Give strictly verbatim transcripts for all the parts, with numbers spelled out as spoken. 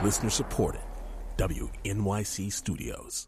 Listener supported. W N Y C Studios.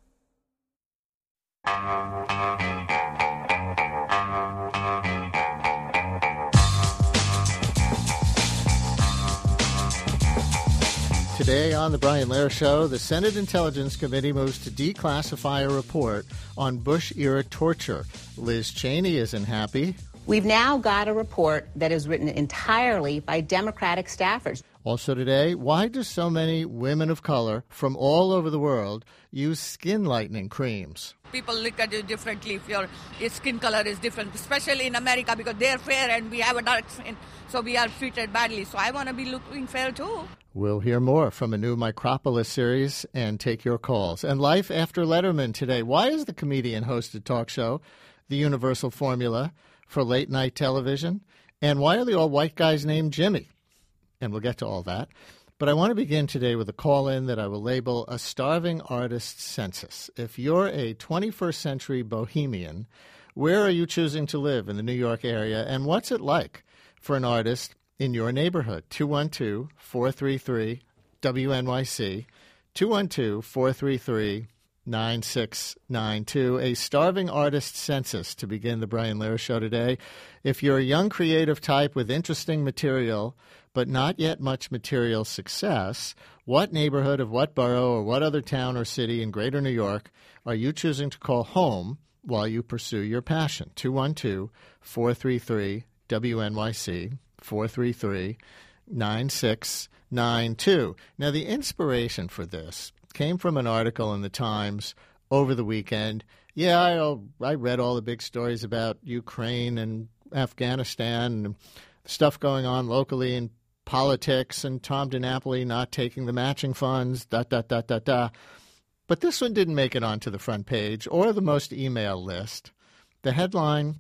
Today on The Brian Lehrer Show, the Senate Intelligence Committee moves to declassify a report on Bush-era torture. Liz Cheney isn't happy. We've now got a report that is written entirely by Democratic staffers. Also today, why do so many women of color from all over the world use skin lightening creams? People look at you differently if your, your skin color is different, especially in America because they're fair and we have a dark skin, so we are treated badly. So I want to be looking fair too. We'll hear more from a new Micropolis series and take your calls. And Life After Letterman today. Why is the comedian-hosted talk show the universal formula for late-night television? And why are they all white guys named Jimmy? And we'll get to all that. But I want to begin today with a call-in that I will label a starving artist census. If you're a twenty-first century bohemian, where are you choosing to live in the New York area? And what's it like for an artist in your neighborhood? two one two, four three three, W N Y C, two one two, four three three, nine six nine two. A starving artist census to begin the Brian Lehrer Show today. If you're a young creative type with interesting material, but not yet much material success, what neighborhood of what borough or what other town or city in greater New York are you choosing to call home while you pursue your passion? two one two, four three three, W N Y C, four three three, nine six nine two. Now, the inspiration for this came from an article in the Times over the weekend. Yeah, I, I read all the big stories about Ukraine and Afghanistan and stuff going on locally in politics and Tom DiNapoli not taking the matching funds, dot, dot, dot, dot, dot. But this one didn't make it onto the front page or the most email list. The headline,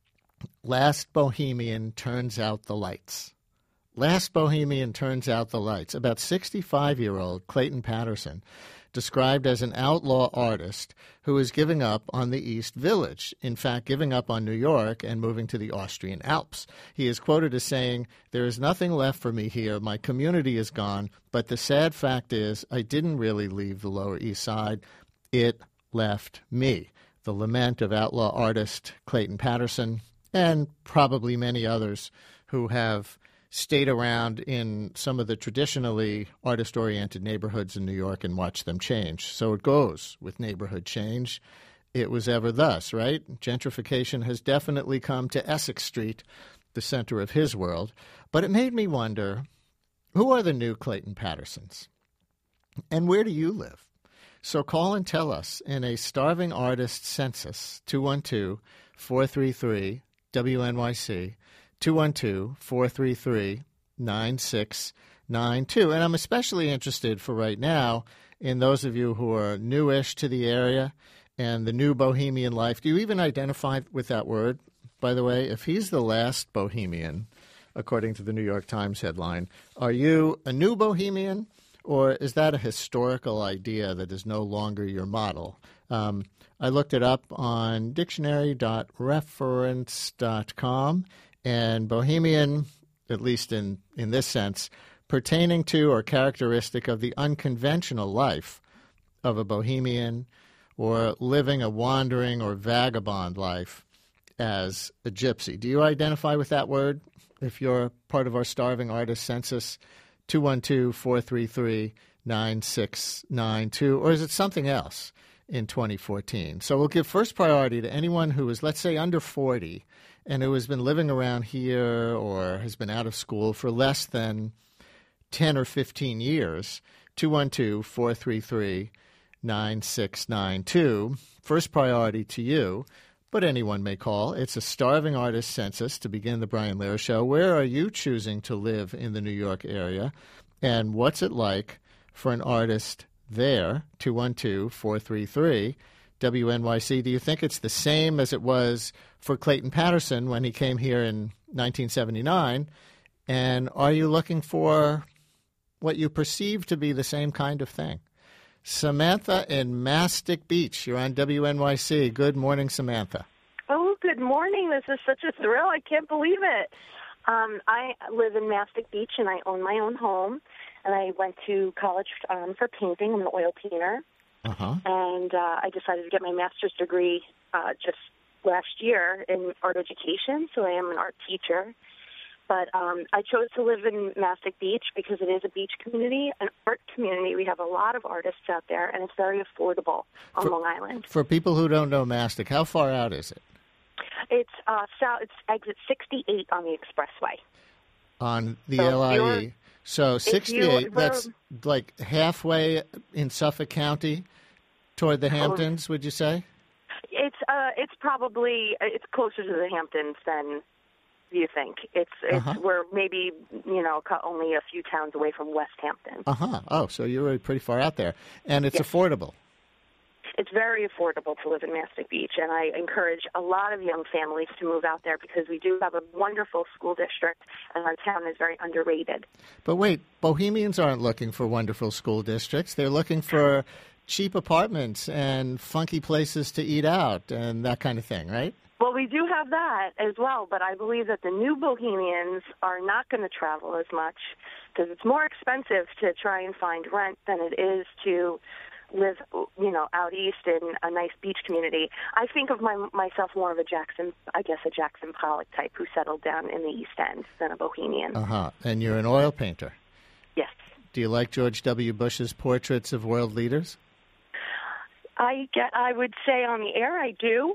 Last Bohemian Turns Out the Lights. Last Bohemian Turns Out the Lights. About sixty-five-year-old Clayton Patterson, described as an outlaw artist who is giving up on the East Village, in fact, giving up on New York and moving to the Austrian Alps. He is quoted as saying, "There is nothing left for me here. My community is gone, but the sad fact is I didn't really leave the Lower East Side. It left me." The lament of outlaw artist Clayton Patterson, and probably many others who have stayed around in some of the traditionally artist-oriented neighborhoods in New York and watched them change. So it goes with neighborhood change. It was ever thus, right? Gentrification has definitely come to Essex Street, the center of his world. But it made me wonder, who are the new Clayton Pattersons? And where do you live? So call and tell us in a starving artist census, two one two, four three three, W N Y C, two one two, four three three, nine six nine two. And I'm especially interested for right now in those of you who are newish to the area and the new bohemian life. Do you even identify with that word, by the way? If he's the last bohemian, according to the New York Times headline, are you a new bohemian, or is that a historical idea that is no longer your model? Um, I looked it up on dictionary dot reference dot com, and bohemian, at least in, in this sense, pertaining to or characteristic of the unconventional life of a bohemian or living a wandering or vagabond life as a gypsy. Do you identify with that word if you're part of our starving artist census? two one two, four three three, nine six nine two, or is it something else in twenty fourteen? So we'll give first priority to anyone who is, let's say, under forty and who has been living around here or has been out of school for less than ten or fifteen years. two one two, four three three, nine six nine two. First priority to you, but anyone may call. It's a starving artist census to begin the Brian Lehrer Show. Where are you choosing to live in the New York area? And what's it like for an artist there? two one two, four three three, W N Y C. Do you think it's the same as it was for Clayton Patterson when he came here in nineteen seventy-nine? And are you looking for what you perceive to be the same kind of thing? Samantha in Mastic Beach, you're on W N Y C. Good morning, Samantha. Oh, good morning. This is such a thrill. I can't believe it. Um, I live in Mastic Beach, and I own my own home. And I went to college um, for painting. I'm an oil painter. Uh-huh. And uh, I decided to get my master's degree uh, just last year in art education, so I am an art teacher. But um, I chose to live in Mastic Beach because it is a beach community, an art community. We have a lot of artists out there, and it's very affordable on for, Long Island. For people who don't know Mastic, how far out is it? It's uh, south. It's exit sixty-eight on the expressway. On the So L I E. So sixty-eight, you, that's like halfway in Suffolk County toward the Hamptons, would you say? It's uh, it's probably it's closer to the Hamptons than you think. It's it's Uh-huh. we're maybe you know co- only a few towns away from West Hampton. Uh huh. Oh, so you're really pretty far out there, and it's Yes. affordable. It's very affordable to live in Mastic Beach, and I encourage a lot of young families to move out there because we do have a wonderful school district, and our town is very underrated. But wait, Bohemians aren't looking for wonderful school districts. They're looking for cheap apartments and funky places to eat out and that kind of thing, right? Well, we do have that as well, but I believe that the new Bohemians are not going to travel as much because it's more expensive to try and find rent than it is to live, you know, out east in a nice beach community. I think of my, myself more of a Jackson, I guess a Jackson Pollock type who settled down in the East End than a Bohemian. Uh-huh. And you're an oil painter. Yes. Do you like George W. Bush's portraits of world leaders? I get. I would say on the air I do.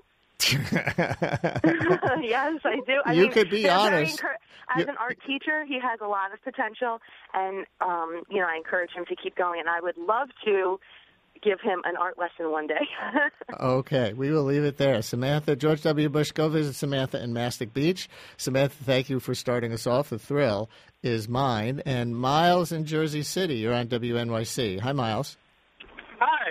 Yes, I do. I You mean, could be they're very honest. encour- As You- an art teacher, he has a lot of potential, and um, you know, I encourage him to keep going. And I would love to give him an art lesson one day. Okay, we will leave it there. Samantha, George W. Bush, go visit Samantha in Mastic Beach. Samantha, thank you for starting us off. The thrill is mine. And Miles in Jersey City, you're on W N Y C. Hi, Miles. Hi.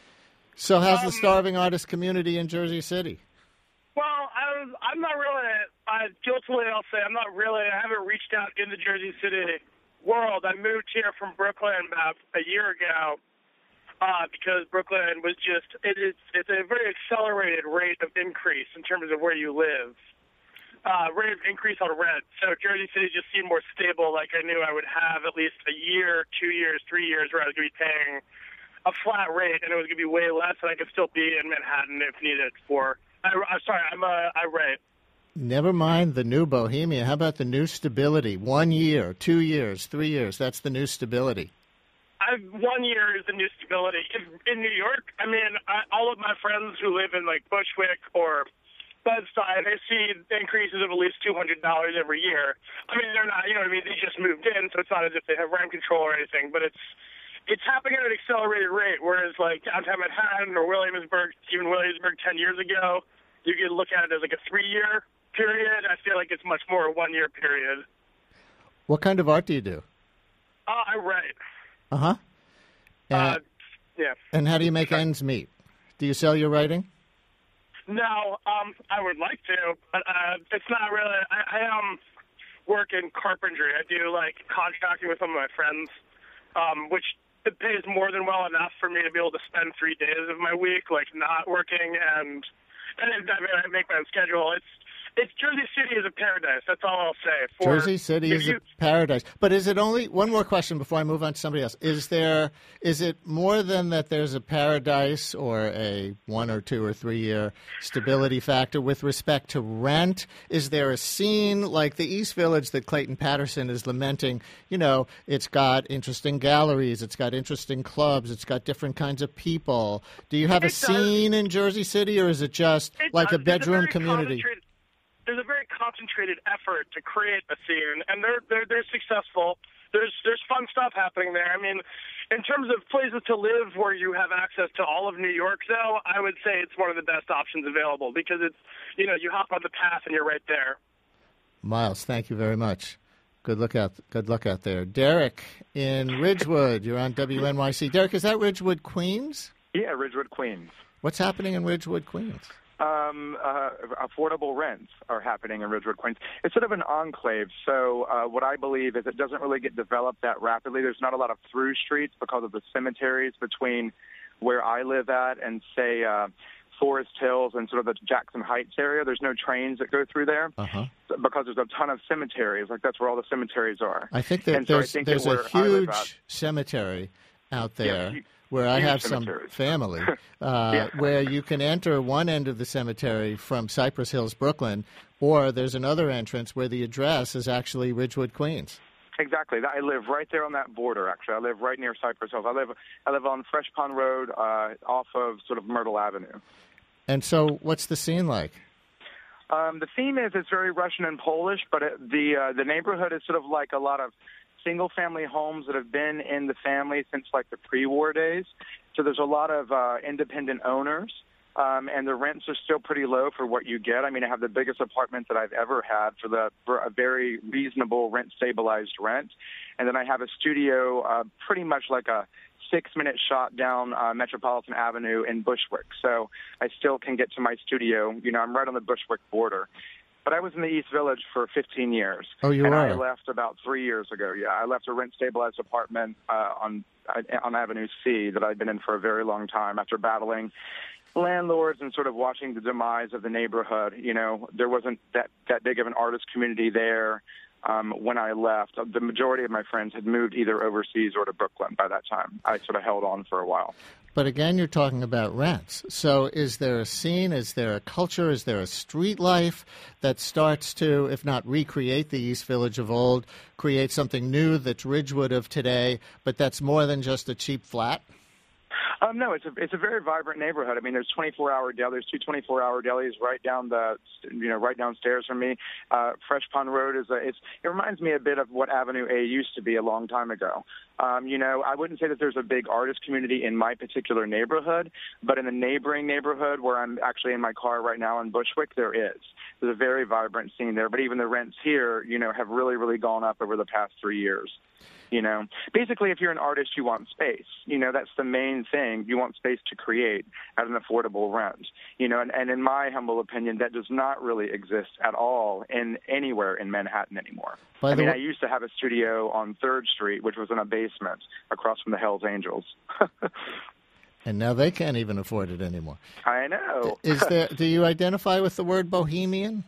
So how's the Um, starving artist community in Jersey City? Well, I'm, I'm not really, I, guiltily I'll say, I'm not really, I haven't reached out in the Jersey City world. I moved here from Brooklyn about a year ago uh, because Brooklyn was just, it, it's, it's a very accelerated rate of increase in terms of where you live. Uh, rate of increase on rent. So Jersey City just seemed more stable, like I knew I would have at least a year, two years, three years where I was going to be paying a flat rate, and it was going to be way less, and I could still be in Manhattan if needed for, I, I'm sorry, I'm uh, irate. Never mind the new Bohemia. How about the new stability? One year, two years, three years. That's the new stability. I've, one year is the new stability. In, in New York, I mean, I, all of my friends who live in, like, Bushwick or Bed-Stuy, they see increases of at least two hundred dollars every year. I mean, they're not, you know what I mean, they just moved in, so it's not as if they have rent control or anything, but it's it's happening at an accelerated rate, whereas, like, downtown Manhattan or Williamsburg, even Williamsburg ten years ago, you could look at it as, like, a three-year period. I feel like it's much more a one-year period. What kind of art do you do? Uh, I write. Uh-huh. Uh, And, yeah. and how do you make ends meet? Do you sell your writing? No, um, I would like to, but uh, it's not really. I, I um, work in carpentry. I do like contracting with some of my friends, um, which it pays more than well enough for me to be able to spend three days of my week like not working, and and I, mean, I make my own schedule. It's it's Jersey City is a paradise. That's all I'll say. For, Jersey City if is you, a paradise. But is it only one more question before I move on to somebody else? Is there is it more than that there's a paradise or a one or two or three year stability factor with respect to rent? Is there a scene like the East Village that Clayton Patterson is lamenting? You know, it's got interesting galleries, it's got interesting clubs, it's got different kinds of people. Do you have a It does. scene in Jersey City, or is it just It like does. a bedroom There's a very community? concentrated- There's a very concentrated effort to create a scene, and they're they're they're successful. There's there's fun stuff happening there. I mean, in terms of places to live where you have access to all of New York, though, I would say it's one of the best options available because it's, you know, you hop on the path and you're right there. Miles, thank you very much. Good look out. Good luck out there. Derek in Ridgewood. You're on W N Y C. Derek, is that Ridgewood, Queens? Yeah, Ridgewood, Queens. What's happening in Ridgewood, Queens? Um, uh, affordable rents are happening in Ridgewood, Queens. It's sort of an enclave. So uh, what I believe is it doesn't really get developed that rapidly. There's not a lot of through streets because of the cemeteries between where I live at and, say, uh, Forest Hills and sort of the Jackson Heights area. There's no trains that go through there Uh-huh. because there's a ton of cemeteries. Like, that's where all the cemeteries are. I think that And so I there's, think there's that a where I live at- huge cemetery out there hu- where I huge have some cemeteries. family, uh, Yeah. where you can enter one end of the cemetery from Cypress Hills, Brooklyn, or there's another entrance where the address is actually Ridgewood, Queens. Exactly. I live right there on that border, actually. I live right near Cypress Hills. I live I live on Fresh Pond Road uh, off of sort of Myrtle Avenue. And so what's the scene like? Um, the theme is it's very Russian and Polish, but it, the uh, the neighborhood is sort of like a lot of single-family homes that have been in the family since like the pre-war days. So there's a lot of uh, independent owners. Um, and the rents are still pretty low for what you get. I mean, I have the biggest apartment that I've ever had for the for a very reasonable rent-stabilized rent. And then I have a studio uh, pretty much like a six-minute shot down uh, Metropolitan Avenue in Bushwick. So I still can get to my studio. You know, I'm right on the Bushwick border. But I was in the East Village for fifteen years. Oh, you and are? I left about three years ago, yeah. I left a rent-stabilized apartment uh, on on Avenue C that I'd been in for a very long time after battling landlords and sort of watching the demise of the neighborhood. You know, there wasn't that, that big of an artist community there um, when I left. The majority of my friends had moved either overseas or to Brooklyn by that time. I sort of held on for a while. But again, you're talking about rents. So is there a scene, is there a culture, is there a street life that starts to, if not recreate the East Village of old, create something new that's Ridgewood of today, but that's more than just a cheap flat? Um, no, it's a it's a very vibrant neighborhood. I mean, there's twenty-four hour deli. There's two twenty-four hour delis right down the you know right downstairs from me. Uh, Fresh Pond Road is a it's it reminds me a bit of what Avenue A used to be a long time ago. Um, you know, I wouldn't say that there's a big artist community in my particular neighborhood, but in the neighboring neighborhood where I'm actually in my car right now in Bushwick, there is. There's a very vibrant scene there. But even the rents here, you know, have really really gone up over the past three years. You know, basically, if you're an artist, you want space. You know, that's the main thing. You want space to create at an affordable rent. You know, and, and in my humble opinion, that does not really exist at all in anywhere in Manhattan anymore. By I the mean, wa- I used to have a studio on third Street, which was in a basement across from the Hells Angels. And now they can't even afford it anymore. I know. Is there? Do you identify with the word bohemian?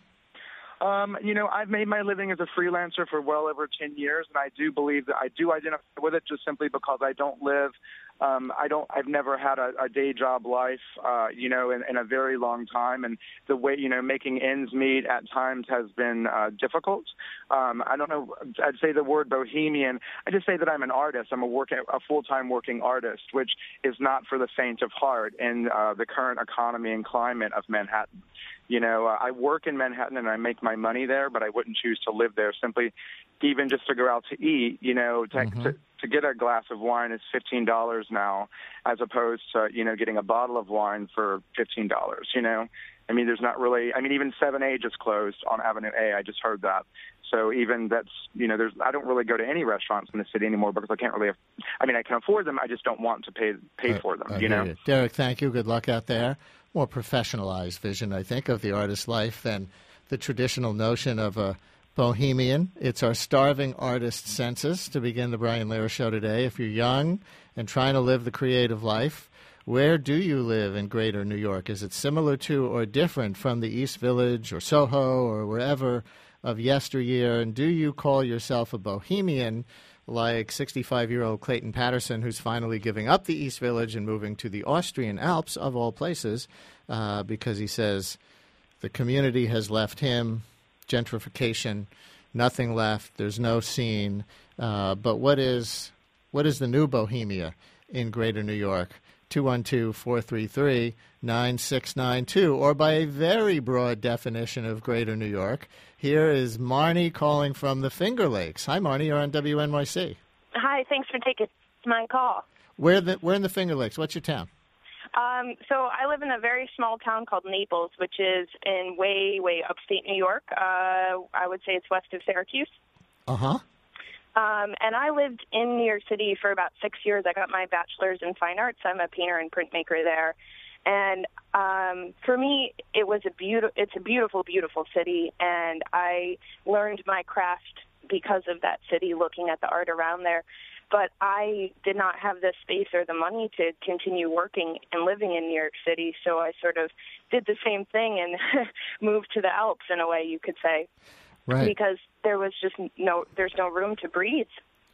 Um, you know, I've made my living as a freelancer for well over ten years, and I do believe that I do identify with it just simply because I don't live, um, I don't, I've never had a, a day job life, uh, you know, in, in a very long time, and the way, you know, making ends meet at times has been uh, difficult. Um, I don't know, I'd say the word bohemian, I just say that I'm an artist. I'm a work, a full-time working artist, which is not for the faint of heart in uh, the current economy and climate of Manhattan. You know, uh, I work in Manhattan and I make my money there, but I wouldn't choose to live there simply even just to go out to eat, you know, to, Mm-hmm. to, to get a glass of wine is fifteen dollars now as opposed to, you know, getting a bottle of wine for fifteen dollars, you know. I mean, there's not really, I mean, even seven A just closed on Avenue A. I just heard that. So even that's, you know, there's, I don't really go to any restaurants in the city anymore because I can't really, I mean, I can afford them. I just don't want to pay pay for them, I you hear know. you. Derek, thank you. Good luck out there. More professionalized vision, I think, of the artist's life than the traditional notion of a bohemian. It's our starving artist census to begin the Brian Lehrer Show today. If you're young and trying to live the creative life, where do you live in greater New York? Is it similar to or different from the East Village or Soho or wherever of yesteryear? And do you call yourself a bohemian like sixty-five-year-old Clayton Patterson, who's finally giving up the East Village and moving to the Austrian Alps, of all places, uh, because he says the community has left him, gentrification, nothing left, there's no scene. Uh, but what is what is the new Bohemia in greater New York? two one two, four three three, nine six nine two, or by a very broad definition of greater New York, here is Marnie calling from the Finger Lakes. Hi, Marnie. You're on W N Y C. Hi. Thanks for taking my call. Where the Where in the Finger Lakes? What's your town? Um, so I live in a very small town called Naples, which is in way, way upstate New York. Uh, I would say it's west of Syracuse. Uh-huh. Um, and I lived in New York City for about six years. I got my bachelor's in fine arts. I'm a painter and printmaker there. And um, for me, it was a beautiful. It's a beautiful, beautiful city, and I learned my craft because of that city, looking at the art around there. but I did not have the space or the money to continue working and living in New York City, so I sort of did the same thing and moved to the Alps in a way, you could say, right? Because there was just no, there's no room to breathe.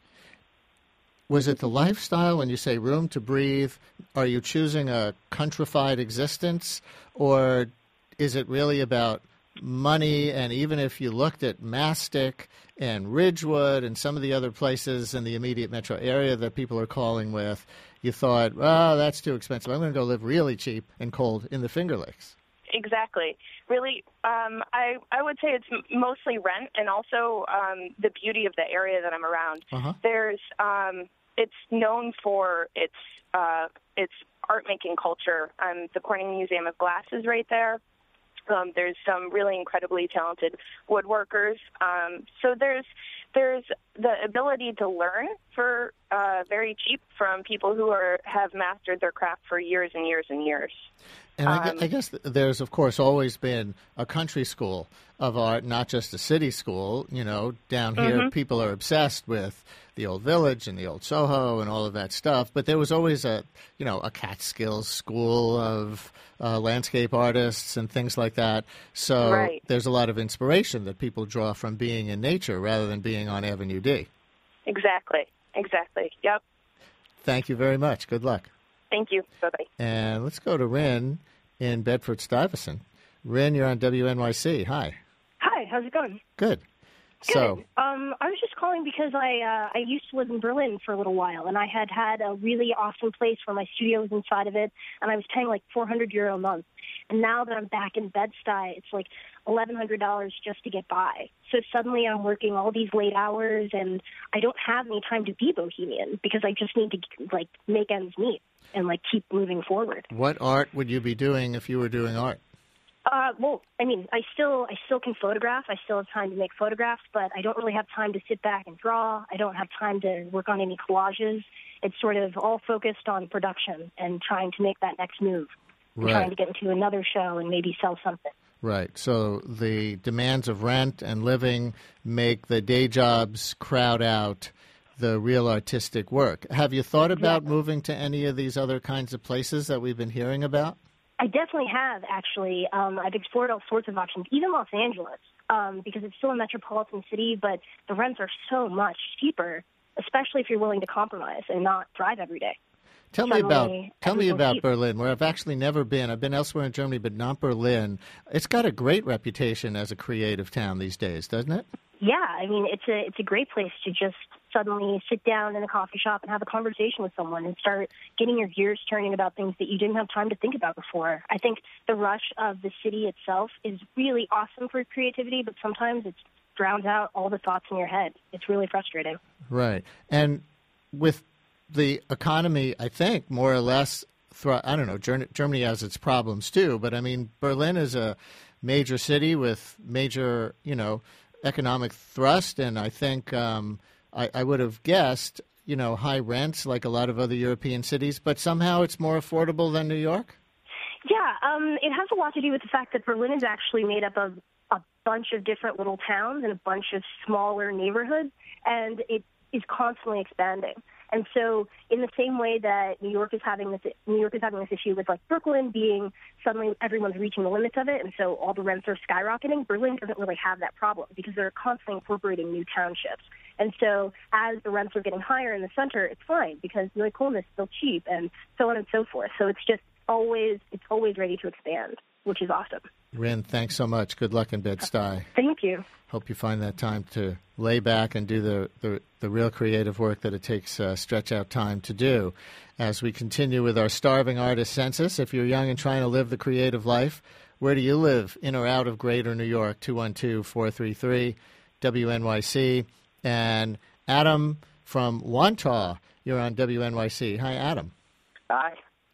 Was it the lifestyle? When you say room to breathe, are you choosing a countrified existence, or is it really about money? And even if you looked at Mastic and Ridgewood and some of the other places in the immediate metro area that people are calling with, you thought, oh, that's too expensive. I'm going to go live really cheap and cold in the Finger Lakes. Exactly. Really, um, I, I would say it's mostly rent and also um, the beauty of the area that I'm around. Uh-huh. There's, um, it's known for its uh, its art-making culture. Um, the Corning Museum of Glass is right there. Um, there's some really incredibly talented woodworkers. Um, so there's there's the ability to learn for uh, very cheap from people who are have mastered their craft for years and years and years. And I, Um, I guess there's, of course, always been a country school of art, not just a city school. You know, down here, Mm-hmm. people are obsessed with the old village and the old Soho and all of that stuff. But there was always a, you know, a Catskills school of uh, landscape artists and things like that. So Right. there's a lot of inspiration that people draw from being in nature rather than being on Avenue D. Exactly. Exactly. Yep. Thank you very much. Good luck. Thank you. Bye-bye. And let's go to Rin in Bedford-Stuyvesant. Rin, you're on W N Y C. Hi. Hi, how's it going? Good. Good. So, um, I was just calling because I uh, I used to live in Berlin for a little while, and I had had a really awesome place where my studio was inside of it, and I was paying like four hundred euro a month. And now that I'm back in Bed-Stuy, it's like eleven hundred dollars just to get by. So suddenly I'm working all these late hours, and I don't have any time to be bohemian because I just need to like make ends meet and like keep moving forward. what art would you be doing if you were doing art? Uh, well, I mean, I still, I still can photograph. I still have time to make photographs, but I don't really have time to sit back and draw. I don't have time to work on any collages. It's sort of all focused on production and trying to make that next move. And Right. trying to get into another show and maybe sell something. Right. So the demands of rent and living make the day jobs crowd out the real artistic work. Have you thought about moving to any of these other kinds of places that we've been hearing about? I definitely have, actually. Um, I've explored all sorts of options, even Los Angeles, um, because it's still a metropolitan city, but the rents are so much cheaper, especially if you're willing to compromise and not drive every day. Tell me about Suddenly, tell me everything's about cheap. Berlin, where I've actually never been. I've been elsewhere in Germany, but not Berlin. It's got a great reputation as a creative town these days, doesn't it? Yeah, I mean, it's a it's a great place to just suddenly sit down in a coffee shop and have a conversation with someone and start getting your gears turning about things that you didn't have time to think about before. I think the rush of the city itself is really awesome for creativity, but sometimes it drowns out all the thoughts in your head. It's really frustrating. Right. And with the economy, I think, more or less, thro- I don't know, Ger- Germany has its problems too, but I mean, Berlin is a major city with major, you know, economic thrust, and I think um, I, I would have guessed, you know, high rents like a lot of other European cities, but somehow it's more affordable than New York? Yeah, um, it has a lot to do with the fact that Berlin is actually made up of a bunch of different little towns and a bunch of smaller neighborhoods, and it is constantly expanding. And so, in the same way that New York is having this, New York is having this issue with like Brooklyn being suddenly everyone's reaching the limits of it, and so all the rents are skyrocketing. Berlin doesn't really have that problem because they're constantly incorporating new townships. And so, as the rents are getting higher in the center, it's fine because Neukölln is still cheap, and so on and so forth. So it's just always it's always ready to expand, which is awesome. Rin, thanks so much. Good luck in Bed-Stuy. Thank you. Hope you find that time to lay back and do the, the, the real creative work that it takes uh, stretch-out time to do. As we continue with our Starving Artist Census, if you're young and trying to live the creative life, where do you live, in or out of Greater New York? two one two, four three three, W N Y C. And Adam from Wantagh, you're on W N Y C. Hi, Adam. Hi.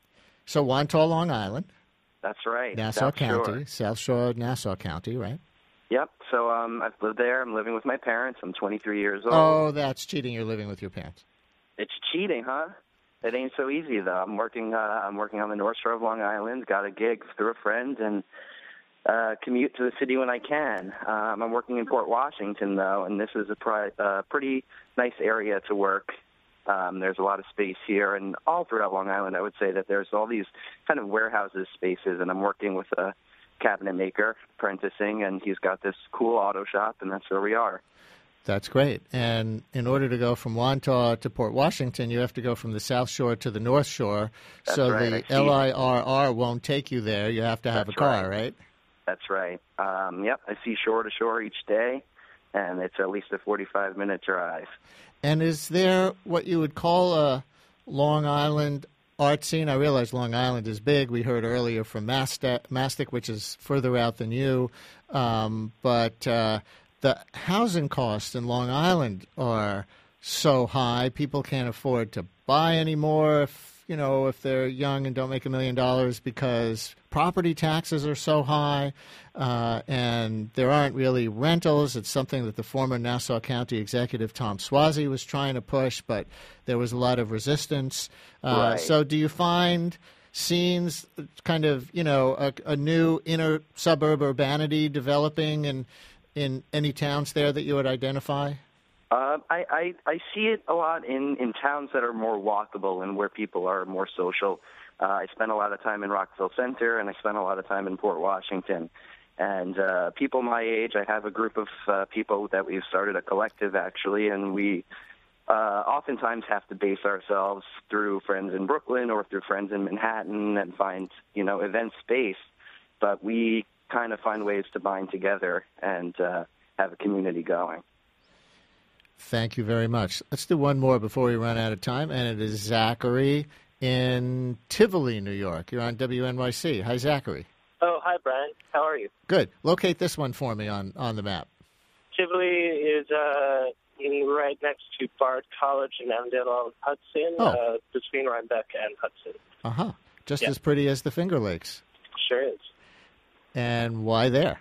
So Wantagh, Long Island. That's right. Nassau South County, Shore. South Shore, Nassau County, right? Yep. So um, I've lived there. I'm living with my parents. I'm twenty-three years old. Oh, that's cheating. You're living with your parents. It's cheating, huh? It ain't so easy though. I'm working. Uh, I'm working on the North Shore of Long Island. Got a gig through a friend and uh, commute to the city when I can. Um, I'm working in Port Washington though, and this is a pri- uh, pretty nice area to work. Um, there's a lot of space here, and all throughout Long Island, I would say that there's all these kind of warehouses spaces, and I'm working with a cabinet maker, apprenticing, and he's got this cool auto shop, and that's where we are. That's great. And in order to go from Wantagh to Port Washington, you have to go from the South Shore to the North Shore. That's so right. the L I R R won't take you there. You have to have That's a car, right? right? That's right. Um, yep, I see shore to shore each day, and it's at least a forty-five minute drive. And is there what you would call a Long Island art scene? I realize Long Island is big. We heard earlier from Mastic, Mastic which is further out than you. Um, but uh, the housing costs in Long Island are so high, people can't afford to buy anymore if, you know, if they're young and don't make a million dollars because property taxes are so high, uh, and there aren't really rentals. It's something that the former Nassau County executive Tom Suozzi was trying to push, but there was a lot of resistance. Uh, Right. So do you find scenes, kind of, you know, a, a new inner suburb urbanity developing in, in any towns there that you would identify? Uh, I, I, I see it a lot in, in towns that are more walkable and where people are more social. Uh, I spent a lot of time in Rockville Center, and I spent a lot of time in Port Washington. And uh, people my age, I have a group of uh, people that we've started a collective, actually, and we uh, oftentimes have to base ourselves through friends in Brooklyn or through friends in Manhattan and find, you know, event space. But we kind of find ways to bind together and uh, have a community going. Thank you very much. Let's do one more before we run out of time, and it is Zachary in Tivoli, New York. You're on W N Y C. Hi, Zachary. Oh, hi, Brian. How are you? Good. Locate this one for me on, on the map. Tivoli is uh, in right next to Bard College in Avondale-on-Hudson, Oh. uh, between Rhinebeck and Hudson. Uh-huh. Just Yeah. as pretty as the Finger Lakes. Sure is. And why there?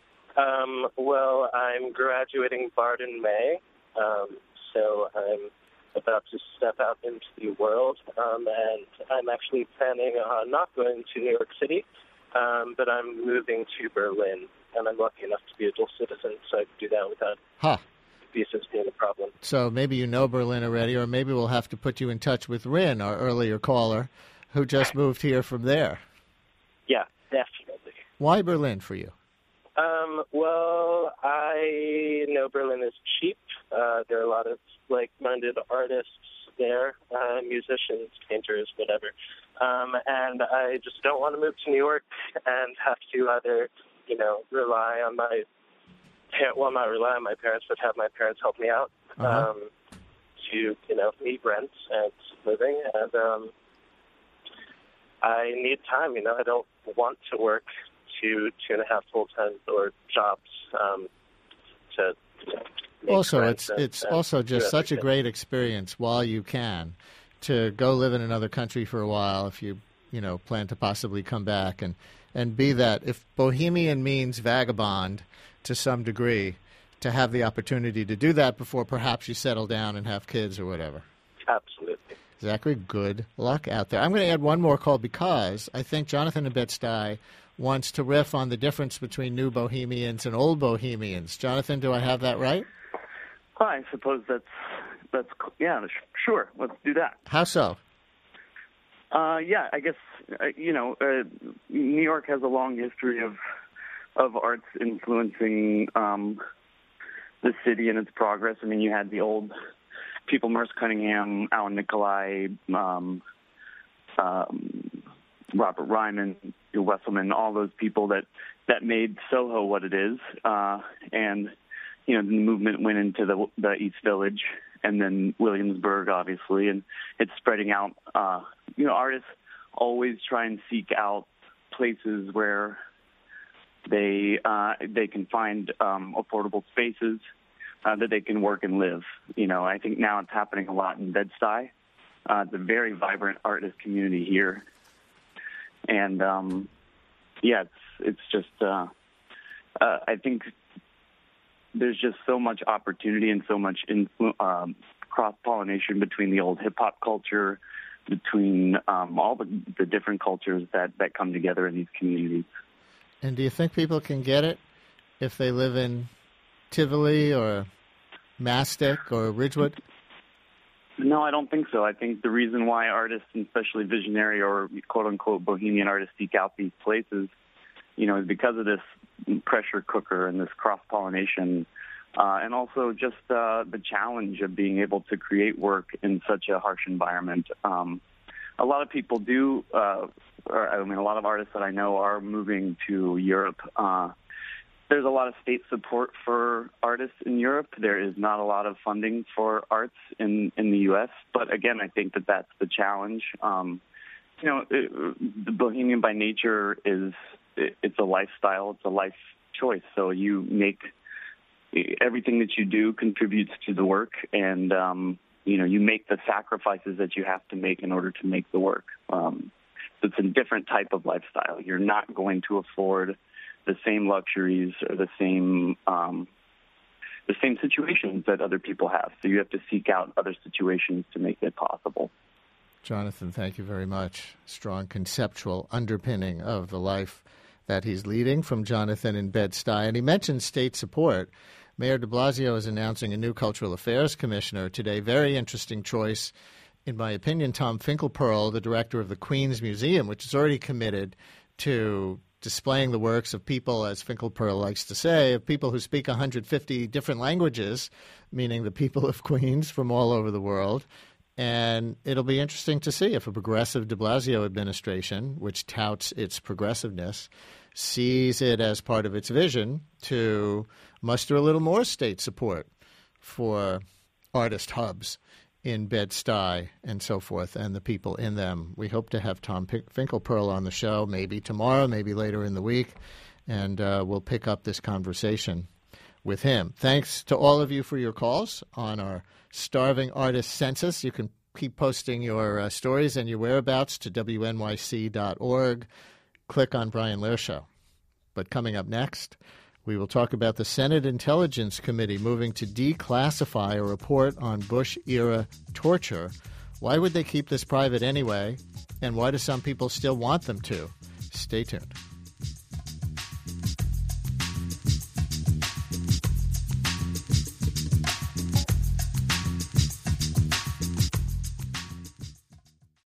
Um, well, I'm graduating Bard in May, um, so I'm about to step out into the world, um, and I'm actually planning on not going to New York City, um, but I'm moving to Berlin, and I'm lucky enough to be a dual citizen, so I can do that without Huh. visas being a problem. So maybe you know Berlin already, or maybe we'll have to put you in touch with Rin, our earlier caller, who just moved here from there. Yeah, definitely. Why Berlin for you? Um, well, I know Berlin is cheap. Uh, there are a lot of like-minded artists there, uh, musicians, painters, whatever. Um, and I just don't want to move to New York and have to either, you know, rely on my, well, not rely on my parents, but have my parents help me out Uh-huh. um, to, you know, meet rent and living. And um, I need time, you know. I don't want to work two, two and a half full-time or jobs um, to, you know, make Also, rent it's and- it's and also do just such a everything. great experience while you can to go live in another country for a while if you, you know, plan to possibly come back and, and be that. If bohemian means vagabond to some degree, to have the opportunity to do that before perhaps you settle down and have kids or whatever. Absolutely. Zachary, good luck out there. I'm going to add one more call because I think Jonathan in Bed-Stuy wants to riff on the difference between new bohemians and old bohemians. Jonathan, do I have that right? I suppose that's that's yeah, sure. Let's do that. How so? Uh, yeah, I guess uh, you know, uh, New York has a long history of of arts influencing um, the city and its progress. I mean, you had the old people, Merce Cunningham, Alan Nicolai, um, um, Robert Ryman, Wesselman, all those people that, that made Soho what it is. Uh, and, you know, the movement went into the, the East Village and then Williamsburg, obviously, and it's spreading out. Uh, you know, artists always try and seek out places where they uh, they can find um, affordable spaces uh, that they can work and live. You know, I think now it's happening a lot in Bed-Stuy. Uh, it's a very vibrant artist community here. And, um, yeah, it's it's just, uh, uh, I think there's just so much opportunity and so much influ- um, cross-pollination between the old hip-hop culture, between um, all the, the different cultures that, that come together in these communities. And do you think people can get it if they live in Tivoli or Mastic or Ridgewood? No, I don't think so. I think the reason why artists, and especially visionary or quote-unquote bohemian artists, seek out these places, you know, is because of this pressure cooker and this cross-pollination, uh, and also just uh, the challenge of being able to create work in such a harsh environment. Um, a lot of people do, uh, or, I mean, a lot of artists that I know are moving to Europe. Uh, There's a lot of state support for artists in Europe. There is not a lot of funding for arts in, in the U S. But again, I think that that's the challenge. Um, you know, it, the bohemian by nature is it, it's a lifestyle. It's a life choice. So you make everything that you do contributes to the work, and um, you know, you make the sacrifices that you have to make in order to make the work. Um, so it's a different type of lifestyle. You're not going to afford the same luxuries or the same um, the same situations that other people have. So you have to seek out other situations to make it possible. Jonathan, thank you very much. Strong conceptual underpinning of the life that he's leading from Jonathan in Bed-Stuy. And he mentioned state support. Mayor de Blasio is announcing a new cultural affairs commissioner today. Very interesting choice, in my opinion. Tom Finkelpearl, the director of the Queens Museum, which is already committed to displaying the works of people, as Finkelpearl likes to say, of people who speak one hundred fifty different languages, meaning the people of Queens from all over the world. And it'll be interesting to see if a progressive de Blasio administration, which touts its progressiveness, sees it as part of its vision to muster a little more state support for artist hubs in Bed-Stuy and so forth, and the people in them. We hope to have Tom Finkelpearl on the show, maybe tomorrow, maybe later in the week, and uh, we'll pick up this conversation with him. Thanks to all of you for your calls on our Starving Artist Census. You can keep posting your uh, stories and your whereabouts to W N Y C dot org. Click on Brian Lehrer Show. But coming up next, we will talk about the Senate Intelligence Committee moving to declassify a report on Bush-era torture. Why would they keep this private anyway? And why do some people still want them to? Stay tuned.